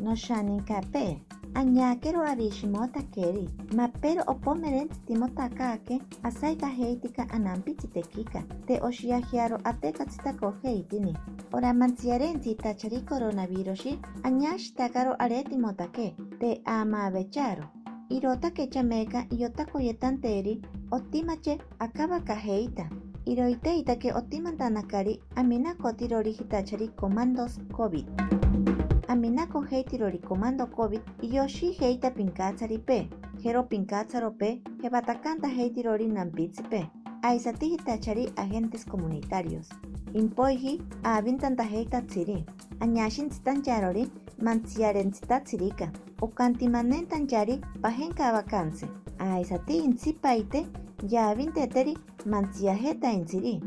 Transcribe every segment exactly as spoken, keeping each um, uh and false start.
no shaninkape. Añakero arishimota keri, mapero opomerenti timotakake, asaika heitika anampichitekika, te oshiahiaro ateka tsitako heitini. Ora manziarenti tachari coronavirusi, añashtakaro aretimotake, te amavecharo. Irotake chameka yotakoyetanteri, otimache akabaka heita. Iroiteita que otimantanakari, aminako tirori hitachari comandos COVID. Aminako heitirori comando COVID y yoshi heita pinkatsari pe, jero pinkatsaro pe, jebatakanta heitirori nampitsi pe. Aisati hitachari agentes comunitarios. Impoiji avintanta heita tsiri. Añashin tsitanjarori mantsiaren tsitatsirika. Okantimanentan yari pajenka vacanse. Aisati intsipaite ya vinteteri mantsiajeta intsiri.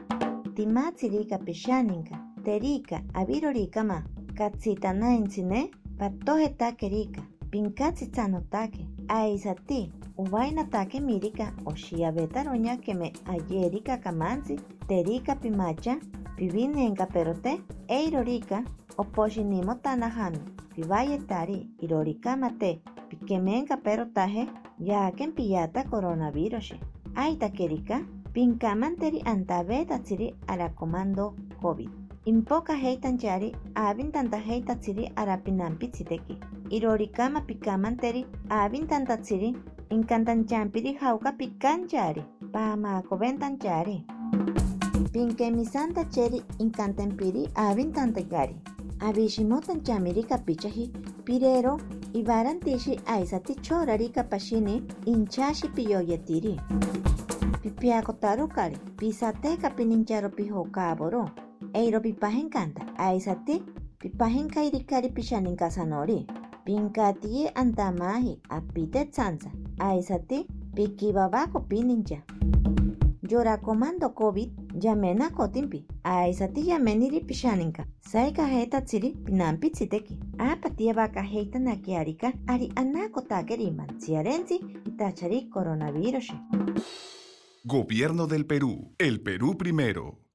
Timatsirika pishaninka, terika avirorika ma. Katsitana intsine, patojeta kerika, pinkatsitsanotake, aisati, uvainatake mirika, oshia betaroña que me ayerika kamansi, terika pimacha, pivinenka perote, eirorika, oposhinimo tanahami, pivayetari, irorika mate, pikemenka perotaje, ya que pillata coronavirus. Aita kerika, pinkamanteri antabeta tsiri ara comando COVID. Impoka heitan yari, avin tanta heita tsiri arapinampitziteki. Irorikama pikamanteri, avin tanta tsiri, inkantan champiri hauka pikan yari, pama koventan yari. Pinkemisanta cheri inkantempiri avin tanta yari. Avishimotan chamirika pichahi, pirero, ibarantishi aisati chorarika pashini, inchashi piyoyetiri. Pipiakotaru kari, pisateka pinincharo pihokaboro. Eiro pipajen canta, aisati, pipajen kairikari pishanin casanori. Pinkatie antamaji, apite tsanza, aisati, pikibabako pinincha. Yora comando COVID, yamena kotimpi, aisati yameniri pishaninka. Saika heta tsiri, pinampi tsiteki. Apatia baka heita nakiarika, ari anako takeri manziarenzi, itachari coronavirus. Gobierno del Perú, el Perú primero.